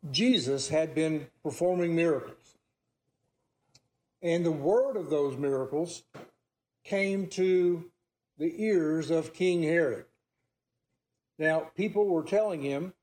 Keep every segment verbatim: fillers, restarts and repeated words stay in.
Jesus had been performing miracles. And the word of those miracles came to the ears of King Herod. Now, people were telling him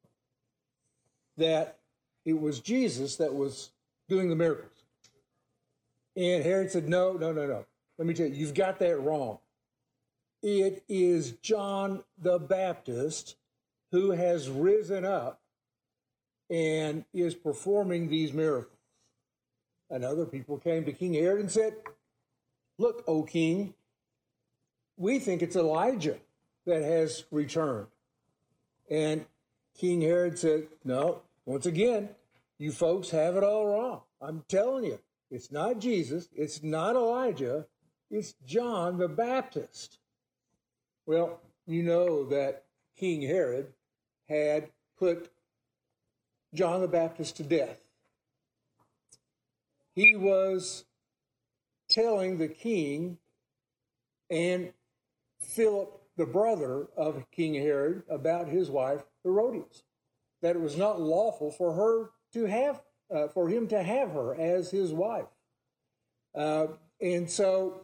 that it was Jesus that was doing the miracles. And Herod said, no, no, no, no. Let me tell you, you've got that wrong. It is John the Baptist who has risen up and is performing these miracles. And other people came to King Herod and said, look, O king, we think it's Elijah that has returned. And King Herod said, no, once again, you folks have it all wrong. I'm telling you, it's not Jesus, it's not Elijah, it's John the Baptist. Well, you know that King Herod had put John the Baptist to death. He was telling the king and Philip, the brother of King Herod, about his wife Herodias, that it was not lawful for her to have, uh, for him to have her as his wife. Uh, and so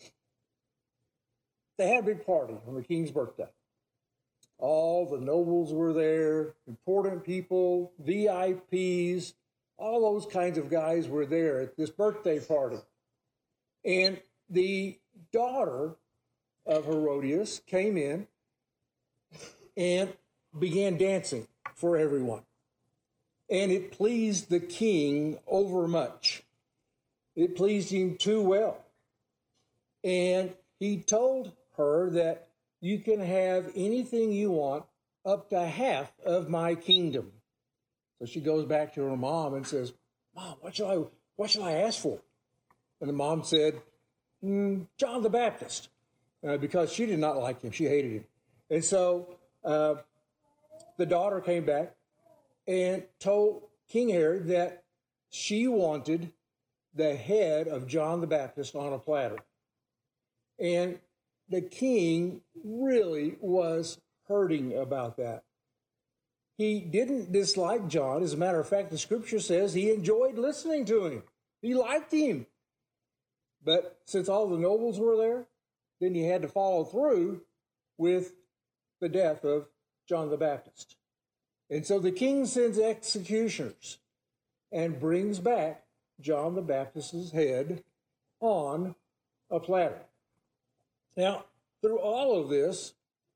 they had a big party on the king's birthday. All the nobles were there, important people, V I Ps, all those kinds of guys were there at this birthday party. And the daughter of Herodias came in and began dancing for everyone. And it pleased the king overmuch. It pleased him too well. And he told her that you can have anything you want up to half of my kingdom. So she goes back to her mom and says, Mom, what shall I, what shall I ask for? And the mom said, mm, John the Baptist, uh, because she did not like him. She hated him. And so uh, the daughter came back and told King Herod that she wanted the head of John the Baptist on a platter. And the king really was hurting about that. He didn't dislike John. As a matter of fact, the scripture says he enjoyed listening to him. He liked him. But since all the nobles were there, then he had to follow through with the death of John the Baptist. And so the king sends executioners and brings back John the Baptist's head on a platter. Now, through all of this,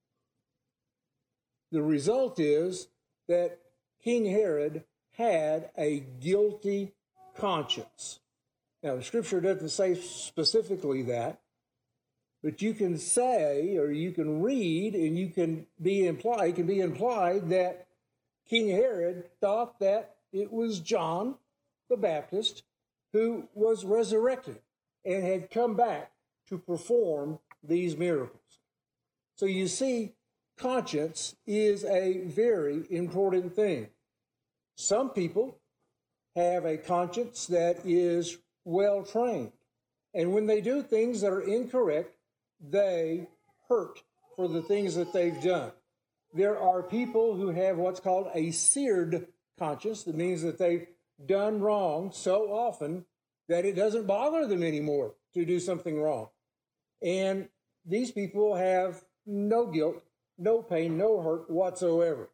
the result is that King Herod had a guilty conscience. Now, the scripture doesn't say specifically that, but you can say, or you can read, and you can be implied, it can be implied that King Herod thought that it was John the Baptist who was resurrected and had come back to perform these miracles. So you see, conscience is a very important thing. Some people have a conscience that is well trained, and when they do things that are incorrect, they hurt for the things that they've done. There are people who have what's called a seared conscience. That means that they've done wrong so often that it doesn't bother them anymore to do something wrong. And these people have no guilt, no pain, no hurt whatsoever.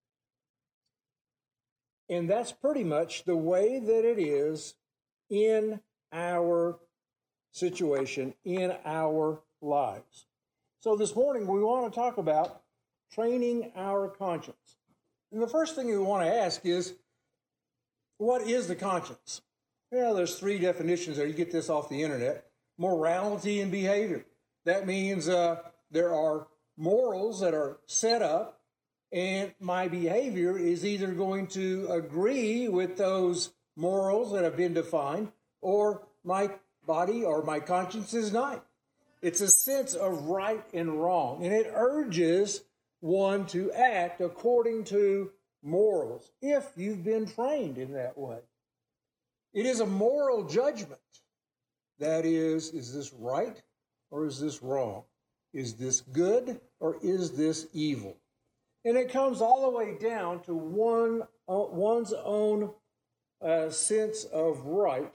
And that's pretty much the way that it is in our situation, in our lives. So this morning we want to talk about training our conscience. And the first thing we want to ask is, what is the conscience? Well, there's three definitions there. You get this off the internet. Morality and behavior. That means uh, there are morals that are set up, and my behavior is either going to agree with those morals that have been defined, or my body or my conscience is not. It's a sense of right and wrong, and it urges one to act according to morals, if you've been trained in that way. It is a moral judgment. That is, is this right or is this wrong? Is this good or is this evil? And it comes all the way down to one uh, one's own uh, sense of right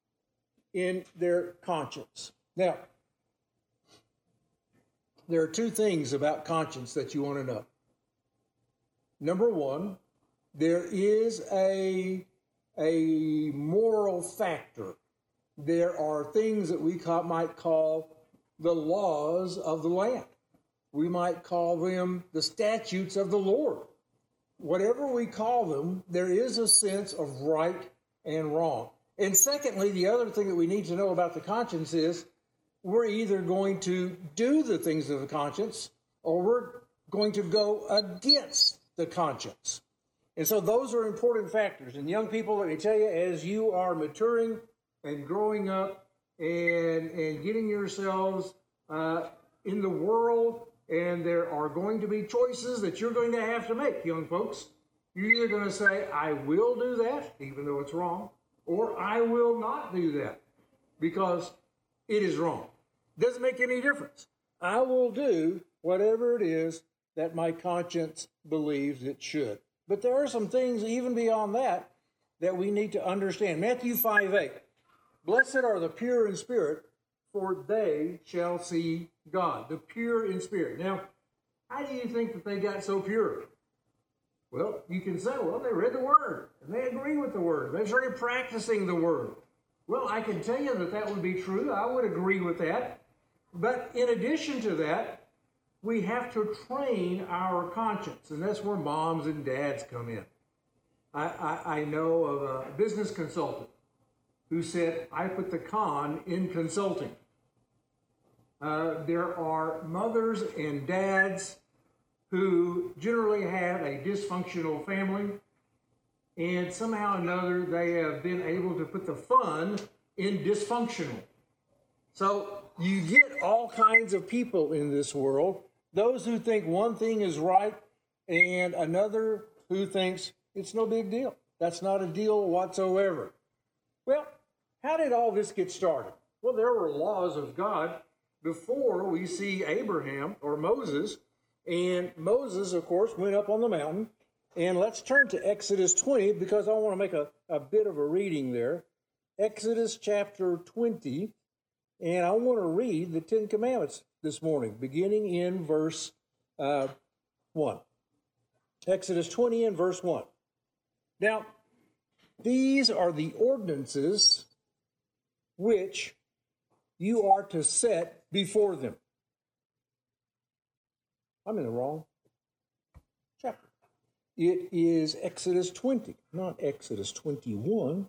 in their conscience. Now, there are two things about conscience that you want to know. Number one, there is a, a moral factor. There are things that we call, might call the laws of the land. We might call them the statutes of the Lord. Whatever we call them, there is a sense of right and wrong. And secondly, the other thing that we need to know about the conscience is we're either going to do the things of the conscience or we're going to go against the conscience. And so those are important factors. And young people, let me tell you, as you are maturing and growing up and, and getting yourselves uh, in the world, and there are going to be choices that you're going to have to make, young folks. You're either going to say, I will do that, even though it's wrong, or I will not do that because it is wrong. Doesn't make any difference. I will do whatever it is that my conscience believes it should. But there are some things even beyond that that we need to understand. Matthew five eight. Blessed are the pure in spirit, for they shall see God. The pure in spirit. Now, how do you think that they got so pure? Well, you can say, well, they read the Word, and they agree with the Word. They started practicing the Word. Well, I can tell you that that would be true. I would agree with that. But in addition to that, we have to train our conscience, and that's where moms and dads come in. I, I, I know of a business consultant who said, I put the con in consulting. Uh, there are mothers and dads who generally have a dysfunctional family, and somehow or another they have been able to put the fun in dysfunctional. So you get all kinds of people in this world, those who think one thing is right and another who thinks it's no big deal. That's not a deal whatsoever. Well, how did all this get started? Well, there were laws of God before we see Abraham or Moses. And Moses, of course, went up on the mountain. And let's turn to Exodus twenty because I want to make a, a bit of a reading there. Exodus chapter twenty. And I want to read the Ten Commandments this morning, beginning in verse uh, one. Exodus twenty and verse one. Now, these are the ordinances which you are to set before them. I'm in the wrong chapter. It is Exodus twenty, not Exodus twenty-one.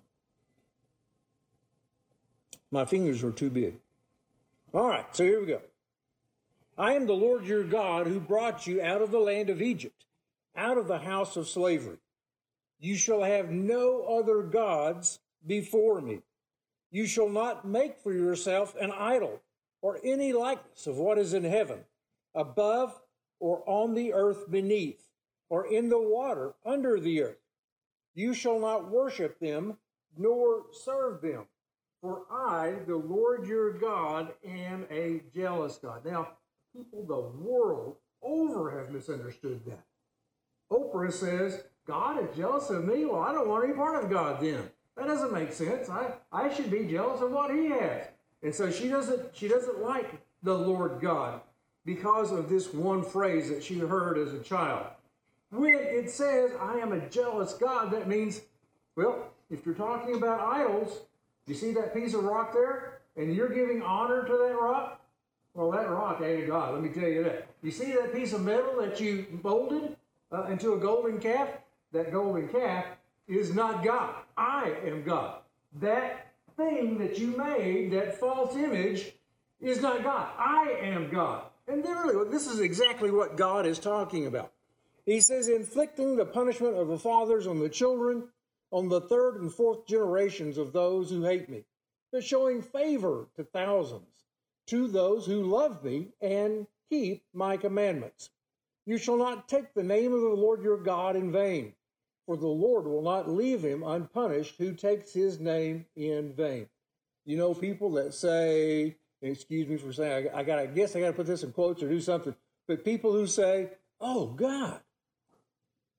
My fingers were too big. All right, so here we go. I am the Lord your God who brought you out of the land of Egypt, out of the house of slavery. You shall have no other gods before me. You shall not make for yourself an idol or any likeness of what is in heaven, above or on the earth beneath, or in the water under the earth. You shall not worship them, nor serve them. For I, the Lord your God, am a jealous God. Now, people the world over have misunderstood that. Oprah says, God is jealous of me? Well, I don't want any part of God then. That doesn't make sense. I, I should be jealous of what he has. And so she doesn't, she doesn't like the Lord God because of this one phrase that she heard as a child. When it says, I am a jealous God, that means, well, if you're talking about idols, you see that piece of rock there? And you're giving honor to that rock? Well, that rock ain't a god, let me tell you that. You see that piece of metal that you molded uh, into a golden calf? That golden calf is not God. I am God. That thing that you made, that false image, is not God. I am God. And literally, this is exactly what God is talking about. He says, inflicting the punishment of the fathers on the children, on the third and fourth generations of those who hate me, but showing favor to thousands, to those who love me and keep my commandments. You shall not take the name of the Lord your God in vain, for the Lord will not leave him unpunished who takes his name in vain. You know, people that say, excuse me for saying, I, I got, I guess I got to put this in quotes or do something, but people who say, oh, God,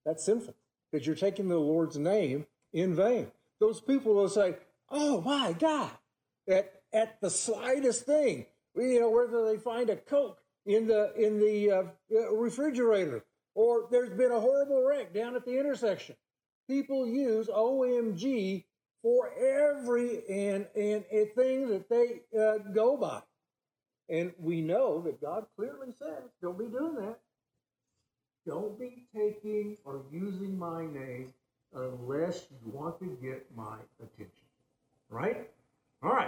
That's sinful because you're taking the Lord's name in vain. Those people will say, oh my God, at, at the slightest thing, you know, whether they find a Coke in the, in the uh, refrigerator, or there's been a horrible wreck down at the intersection. People use O M G for every and, and, and thing that they uh, go by. And we know that God clearly says, don't be doing that. Don't be taking or using my name unless you want to get my attention. Right? All right.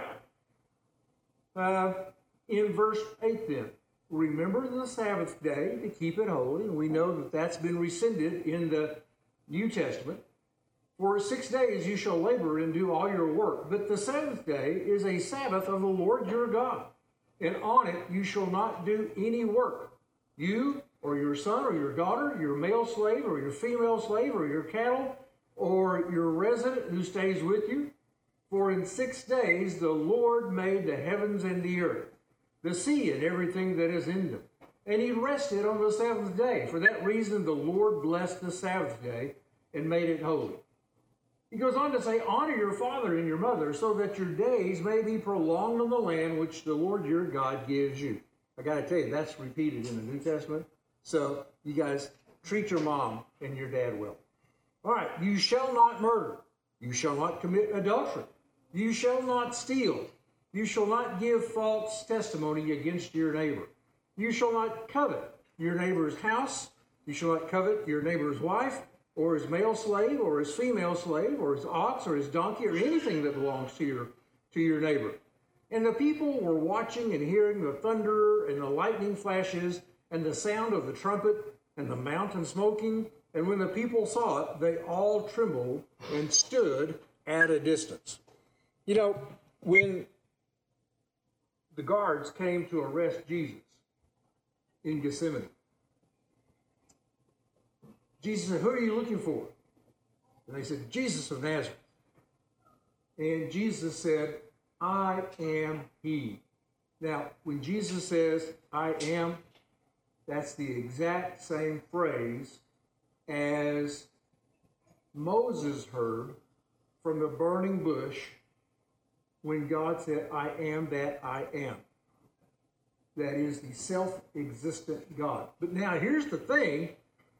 Uh, in verse eight then, remember the Sabbath day to keep it holy. And we know that that's been rescinded in the New Testament. For six days you shall labor and do all your work. But the seventh day is a Sabbath of the Lord your God. And on it you shall not do any work. You or your son or your daughter, your male slave or your female slave or your cattle or your resident who stays with you. For in six days the Lord made the heavens and the earth, the sea and everything that is in them. And he rested on the seventh day. For that reason the Lord blessed the Sabbath day and made it holy. He goes on to say, honor your father and your mother so that your days may be prolonged in the land which the Lord your God gives you. I got to tell you, that's repeated in the New Testament. So you guys treat your mom and your dad well. All right, you shall not murder. You shall not commit adultery. You shall not steal. You shall not give false testimony against your neighbor. You shall not covet your neighbor's house. You shall not covet your neighbor's wife, or his male slave, or his female slave, or his ox, or his donkey, or anything that belongs to your, to your neighbor. And the people were watching and hearing the thunder and the lightning flashes and the sound of the trumpet and the mountain smoking. And when the people saw it, they all trembled and stood at a distance. You know, when the guards came to arrest Jesus in Gethsemane, Jesus said, who are you looking for? And they said, Jesus of Nazareth. And Jesus said, I am he. Now, when Jesus says, I am, that's the exact same phrase as Moses heard from the burning bush when God said, I am that I am. That is the self-existent God. But now here's the thing,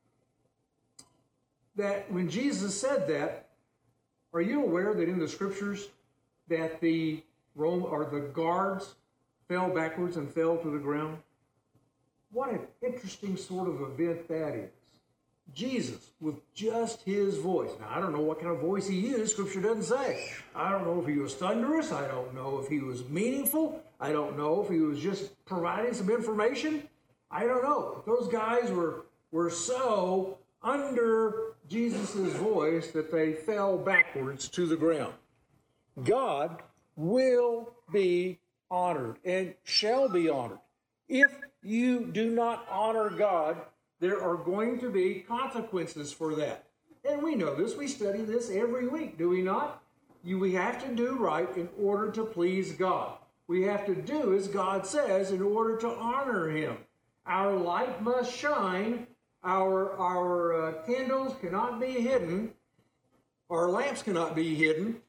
that when Jesus said that, are you aware that in the scriptures that the Rome or the guards fell backwards and fell to the ground? What an interesting sort of event that is. Jesus, with just his voice. Now, I don't know what kind of voice he used. Scripture doesn't say. I don't know if he was thunderous. I don't know if he was meaningful. I don't know if he was just providing some information. I don't know. Those guys were, were so under Jesus' voice that they fell backwards to the ground. God will be honored and shall be honored. If you do not honor God, there are going to be consequences for that. And we know this. We study this every week, do we not? You, we have to do right in order to please God. We have to do as God says in order to honor him. Our light must shine. Our, our uh, candles cannot be hidden. Our lamps cannot be hidden.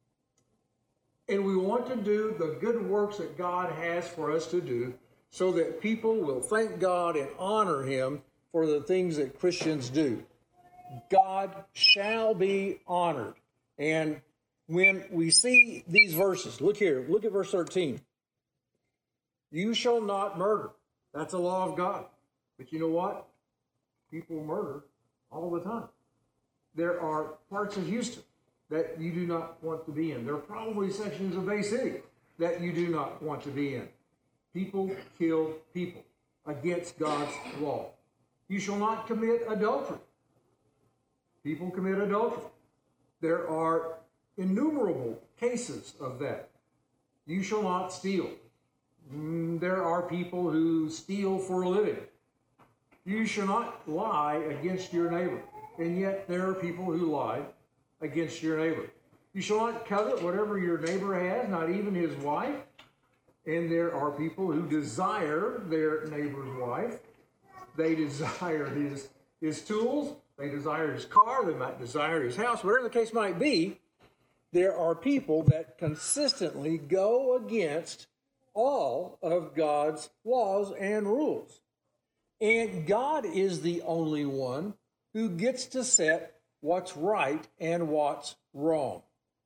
And we want to do the good works that God has for us to do so that people will thank God and honor him for the things that Christians do. God shall be honored. And when we see these verses, look here, look at verse thirteen. You shall not murder. That's a law of God. But you know what? People murder all the time. There are parts of Houston that you do not want to be in. There are probably sections of Bay City that you do not want to be in. People kill people against God's law. You shall not commit adultery. People commit adultery. There are innumerable cases of that. You shall not steal. There are people who steal for a living. You shall not lie against your neighbor. And yet there are people who lie against your neighbor. You shall not covet whatever your neighbor has, not even his wife. And there are people who desire their neighbor's wife. They desire his, his tools. They desire his car, they might desire his house, whatever the case might be. There are people that consistently go against all of God's laws and rules. And God is the only one who gets to set what's right and what's wrong.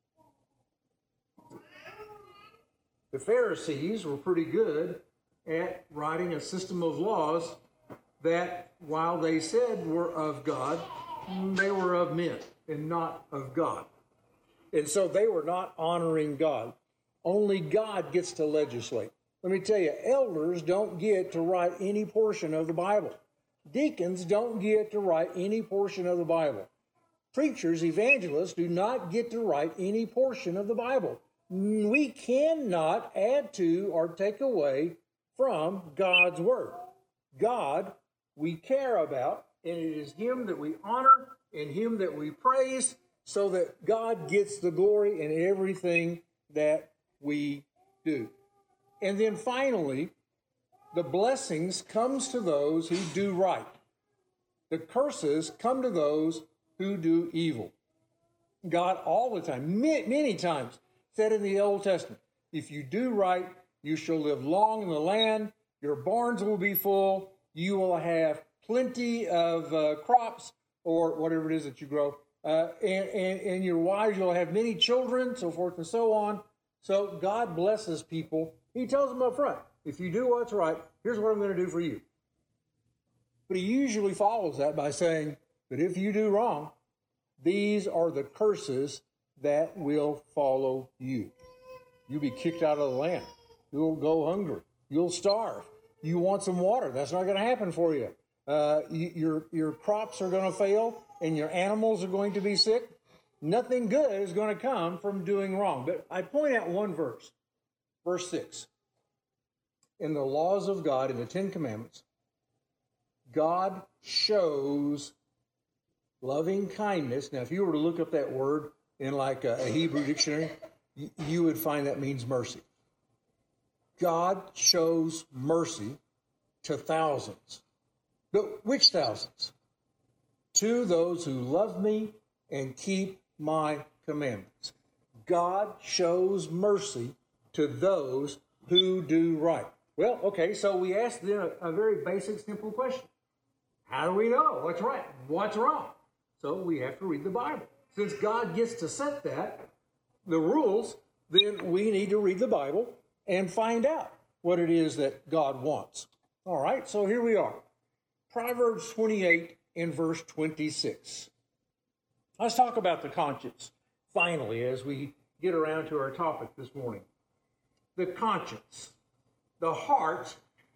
The Pharisees were pretty good at writing a system of laws that, while they said were of God, they were of men and not of God. And so they were not honoring God. Only God gets to legislate. Let me tell you, elders don't get to write any portion of the Bible. Deacons don't get to write any portion of the Bible. Preachers, evangelists do not get to write any portion of the Bible. We cannot add to or take away from God's word. God, we care about, and it is him that we honor and him that we praise, so that God gets the glory in everything that we do. And then finally, the blessings comes to those who do right. The curses come to those who do evil. God all the time, many, many times, said in the Old Testament, if you do right, you shall live long in the land, your barns will be full, you will have plenty of uh, crops, or whatever it is that you grow, uh, and, and, and your wives, you'll have many children, so forth and so on. So God blesses people. He tells them up front, if you do what's right, here's what I'm going to do for you. But he usually follows that by saying, but if you do wrong, these are the curses that will follow you. You'll be kicked out of the land. You'll go hungry. You'll starve. You want some water. That's not going to happen for you. Uh, you your, your crops are going to fail, and your animals are going to be sick. Nothing good is going to come from doing wrong. But I point out one verse, verse six. In the laws of God, in the Ten Commandments, God shows loving kindness. Now, if you were to look up that word in like a, a Hebrew dictionary, you, you would find that means mercy. God shows mercy to thousands. But which thousands? To those who love me and keep my commandments. God shows mercy to those who do right. Well, okay, so we asked then a, a very basic, simple question. How do we know what's right, what's wrong? So we have to read the Bible. Since God gets to set that, the rules, then we need to read the Bible and find out what it is that God wants. All right, so here we are. Proverbs twenty-eight and verse twenty-six. Let's talk about the conscience, finally, as we get around to our topic this morning. The conscience. The heart,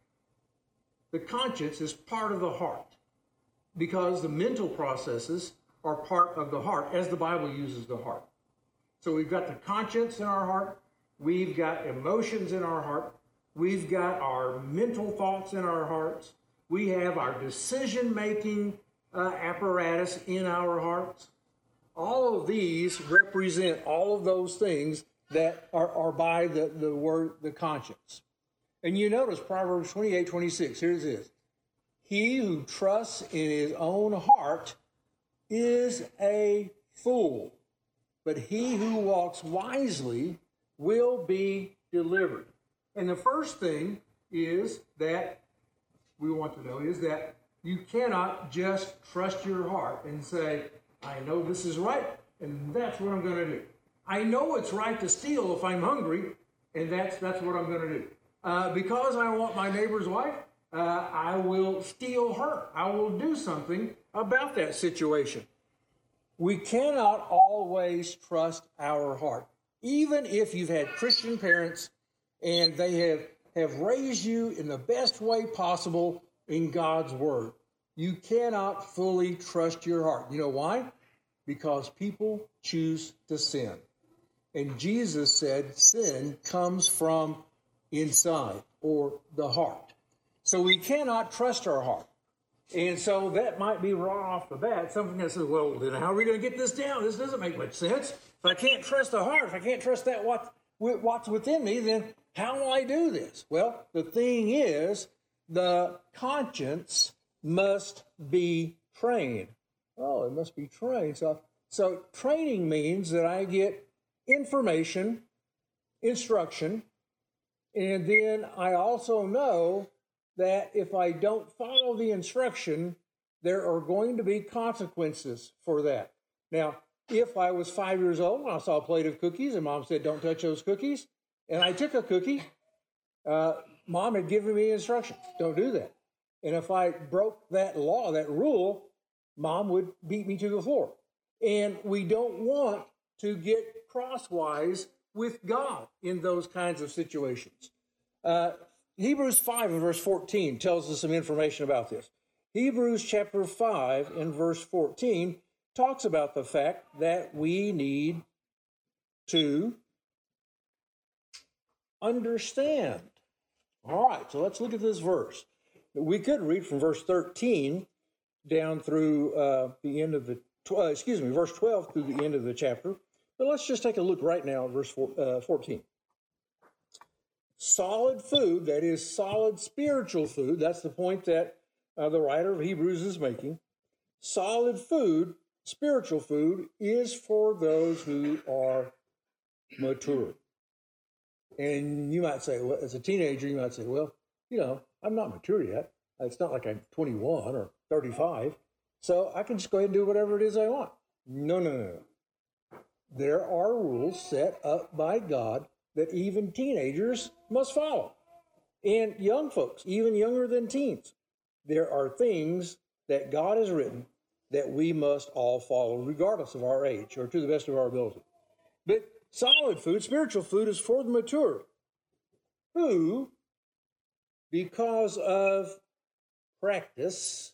the conscience is part of the heart because the mental processes are part of the heart, as the Bible uses the heart. So we've got the conscience in our heart, we've got emotions in our heart, we've got our mental thoughts in our hearts, we have our decision-making uh, apparatus in our hearts. All of these represent all of those things that are, are by the, the word, the conscience. And you notice Proverbs twenty-eight, twenty-six, here it is. He who trusts in his own heart is a fool, but he who walks wisely will be delivered. And the first thing is that we want to know is that you cannot just trust your heart and say, I know this is right, and that's what I'm going to do. I know it's right to steal if I'm hungry, and that's that's what I'm going to do. Uh, because I want my neighbor's wife, uh, I will steal her. I will do something about that situation. We cannot always trust our heart. Even if you've had Christian parents and they have, have raised you in the best way possible in God's word, you cannot fully trust your heart. You know why? Because people choose to sin. And Jesus said sin comes from inside, or the heart. So we cannot trust our heart. And so that might be right off the bat, something that says, well, then how are we going to get this down? This doesn't make much sense. If I can't trust the heart, if I can't trust that what, what's within me, then how will I do this? Well, the thing is, the conscience must be trained. Oh, it must be trained. So, so training means that I get information, instruction, and then I also know that if I don't follow the instruction, there are going to be consequences for that. Now, if I was five years old and I saw a plate of cookies and Mom said, don't touch those cookies, and I took a cookie, uh, Mom had given me instructions, don't do that. And if I broke that law, that rule, Mom would beat me to the floor. And we don't want to get crosswise with God in those kinds of situations. Uh, Hebrews five and verse fourteen tells us some information about this. Hebrews chapter five and verse fourteen talks about the fact that we need to understand. All right, so let's look at this verse. We could read from verse thirteen down through uh, the end of the, tw- uh, excuse me, verse twelve through the end of the chapter. But let's just take a look right now at verse four, uh, fourteen. Solid food, that is solid spiritual food, that's the point that uh, the writer of Hebrews is making. Solid food, spiritual food, is for those who are mature. And you might say, well, as a teenager, you might say, well, you know, I'm not mature yet. It's not like I'm twenty-one or thirty-five, so I can just go ahead and do whatever it is I want. No, no, no, no. There are rules set up by God that even teenagers must follow. And young folks, even younger than teens, there are things that God has written that we must all follow, regardless of our age or to the best of our ability. But solid food, spiritual food, is for the mature, who, because of practice,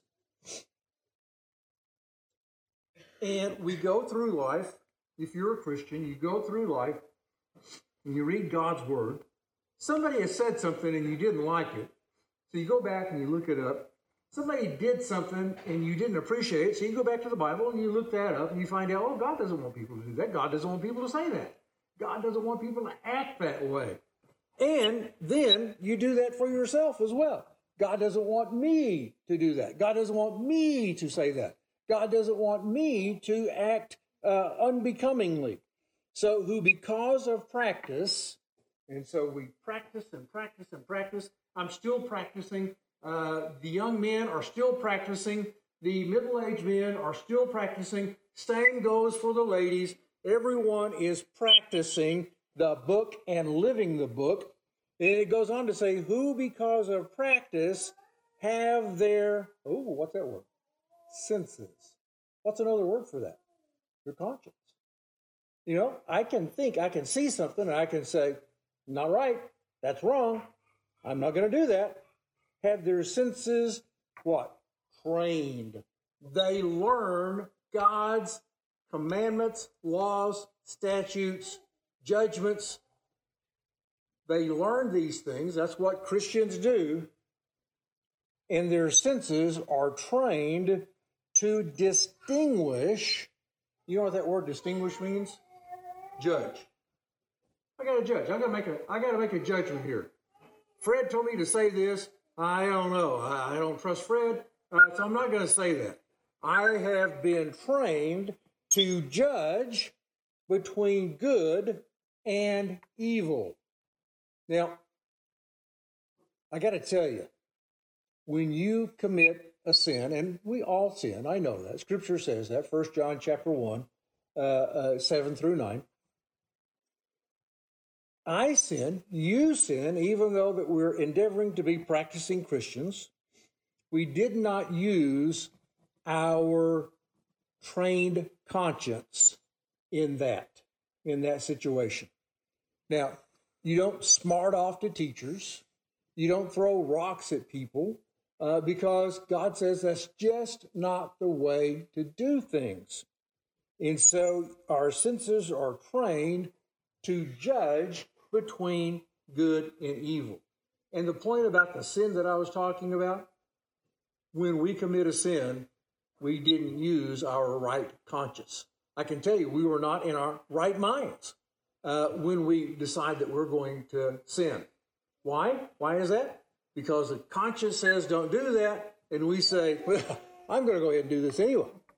and we go through life, if you're a Christian, you go through life and you read God's word. Somebody has said something and you didn't like it, so you go back and you look it up. Somebody did something and you didn't appreciate it, so you go back to the Bible and you look that up and you find out, oh, God doesn't want people to do that. God doesn't want people to say that. God doesn't want people to act that way. And then you do that for yourself as well. God doesn't want me to do that. God doesn't want me to say that. God doesn't want me to act uh, unbecomingly. So who, because of practice, and so we practice and practice and practice. I'm still practicing. Uh, the young men are still practicing. The middle-aged men are still practicing. Same goes for the ladies. Everyone is practicing the book and living the book. And it goes on to say, who because of practice have their, oh, what's that word? Senses. What's another word for that? Your conscience. You know, I can think, I can see something, and I can say, not right, that's wrong, I'm not going to do that. Have their senses, what? Trained. They learn God's commandments, laws, statutes, judgments. They learn these things. That's what Christians do. And their senses are trained to distinguish. You know what that word distinguish means? Judge. I got to judge. I got to make a. I got to make a judgment here. Fred told me to say this. I don't know. I, I don't trust Fred, uh, so I'm not going to say that. I have been trained to judge between good and evil. Now, I got to tell you, when you commit a sin, and we all sin, I know that. Scripture says that, First John chapter one, uh, uh, seven through nine. I sin, you sin, even though that we're endeavoring to be practicing Christians. We did not use our trained conscience in that, in that situation. Now, you don't smart off to teachers. You don't throw rocks at people uh, because God says that's just not the way to do things. And so our senses are trained to judge between good and evil. And the point about the sin that I was talking about, when we commit a sin, we didn't use our right conscience. I can tell you, we were not in our right minds uh, when we decide that we're going to sin. Why? Why is that? Because the conscience says don't do that, and we say, well, I'm going to go ahead and do this anyway.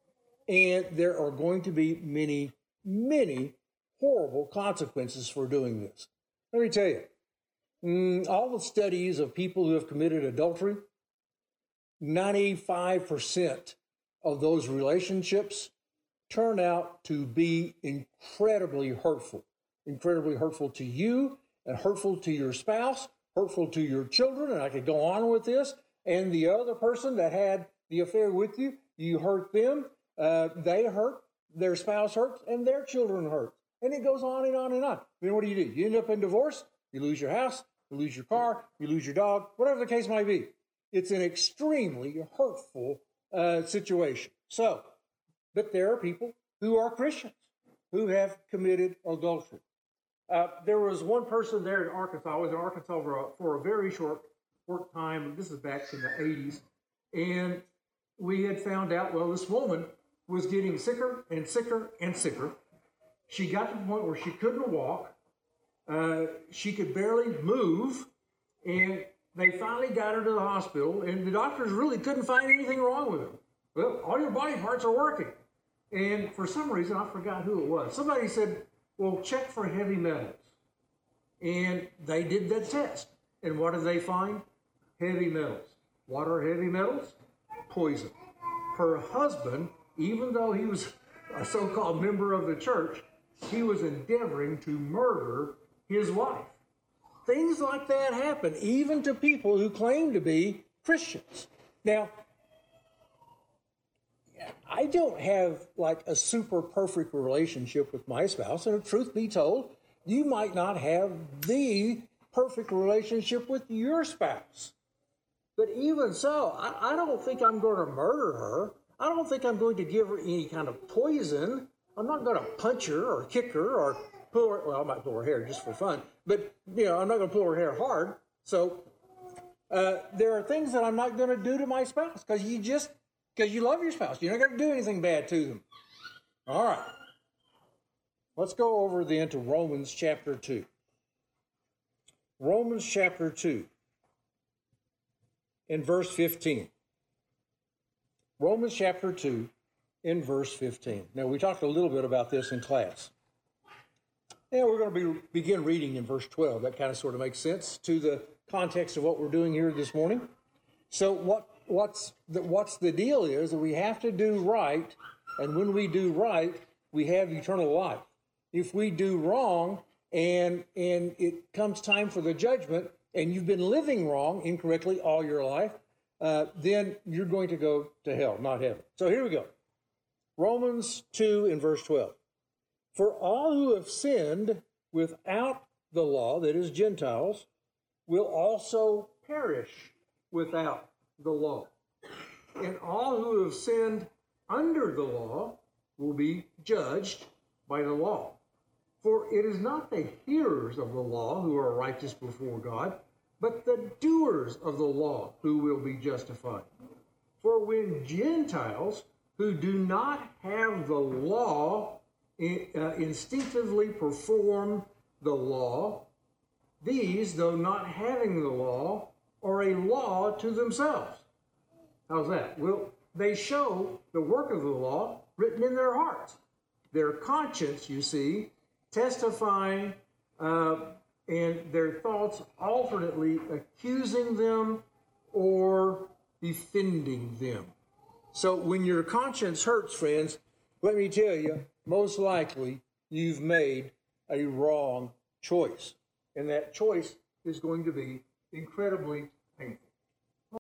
And there are going to be many, many horrible consequences for doing this. Let me tell you, mm, all the studies of people who have committed adultery, ninety-five percent of those relationships turn out to be incredibly hurtful, incredibly hurtful to you and hurtful to your spouse, hurtful to your children, and I could go on with this. And the other person that had the affair with you, you hurt them, uh, they hurt, their spouse hurts, and their children hurt. And it goes on and on and on. Then what do you do? You end up in divorce, you lose your house, you lose your car, you lose your dog, whatever the case might be. It's an extremely hurtful uh, situation. So, but there are people who are Christians who have committed adultery. Uh, there was one person there in Arkansas. I was in Arkansas for a, for a very short, short time. This is back in the eighties. And we had found out, well, this woman was getting sicker and sicker and sicker. She got to the point where she couldn't walk. Uh, she could barely move. And they finally got her to the hospital. And the doctors really couldn't find anything wrong with her. Well, all your body parts are working. And for some reason, I forgot who it was. Somebody said, well, check for heavy metals. And they did that test. And what did they find? Heavy metals. What are heavy metals? Poison. Her husband, even though he was a so-called member of the church, he was endeavoring to murder his wife. Things like that happen, even to people who claim to be Christians. Now, I don't have like a super perfect relationship with my spouse, and truth be told, you might not have the perfect relationship with your spouse. But even so, I, I don't think I'm going to murder her. I don't think I'm going to give her any kind of poison. I'm not going to punch her or kick her or pull her, well, I might pull her hair just for fun, but, you know, I'm not going to pull her hair hard. So uh, there are things that I'm not going to do to my spouse because you just, because you love your spouse. You're not going to do anything bad to them. All right. Let's go over then to Romans chapter two. Romans chapter two in verse fifteen. Romans chapter two in verse fifteen. Now, we talked a little bit about this in class. And we're going to be, begin reading in verse twelve. That kind of sort of makes sense to the context of what we're doing here this morning. So what what's the, what's the deal is that we have to do right, and when we do right, we have eternal life. If we do wrong, and and it comes time for the judgment, and you've been living wrong incorrectly all your life, uh, then you're going to go to hell, not heaven. So here we go. Romans two in verse twelve. For all who have sinned without the law, that is Gentiles, will also perish without the law. And all who have sinned under the law will be judged by the law. For it is not the hearers of the law who are righteous before God, but the doers of the law who will be justified. For when Gentiles who do not have the law uh, instinctively perform the law, these, though not having the law, are a law to themselves. How's that? Well, they show the work of the law written in their hearts. Their conscience, you see, testifying uh, and their thoughts alternately accusing them or defending them. So when your conscience hurts, friends, let me tell you, most likely you've made a wrong choice. And that choice is going to be incredibly